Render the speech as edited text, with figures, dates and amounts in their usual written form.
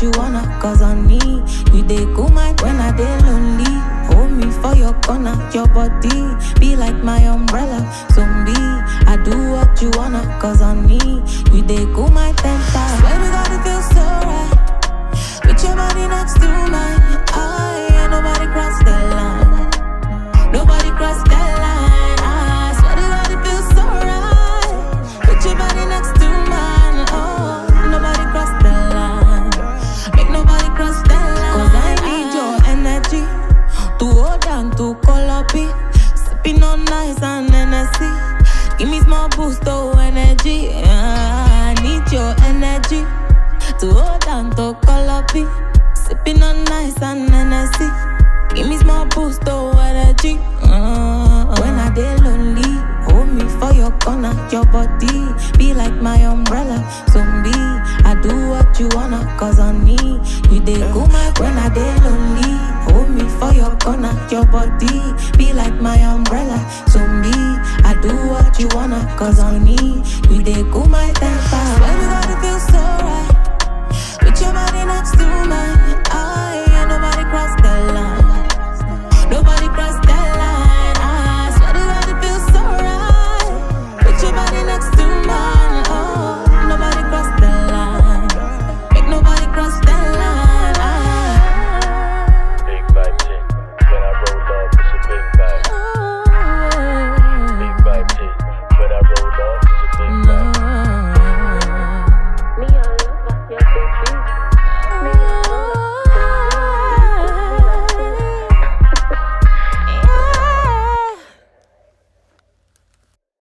you wanna, cause on me, you dey cool mind when I dey lonely. Hold me for your corner, your body be like my umbrella. Zombie, I do what you wanna, cause on me, you dey cool my temper. Swear to God it feels so right, with your body next to mine. I ain't nobody cross the line, nobody cross the line. I swear to God it feels so right, with your body next to mine. Oh, nobody cross the line, make nobody cross the line. Cause I need your energy to hold on to call up it. Sipping on nice and Hennessy, give me small boost of energy. I need your energy to hold on to call up it. Sipping on nice and Hennessy, give me small boost of energy. When I dey lonely, hold me for your corner. Your body be like my umbrella. Zombie, I do what you wanna, cause on me, you dey cool my. When I dey lonely, hold me for your corner. Your body be like my umbrella. Zombie, I do what you wanna, cause on me, you dey cool my temper. Swear to God it feels so right, with your body next to mine. I ain't nobody cross the line, nobody cross the line. I swear to God it feels so right, with your body next to mine. Oh, nobody cross the line, make nobody cross the line. Big vibe thing. When I roll up, it's a big vibe. Big vibe thing. When I roll up, it's a big vibe. Me, I love your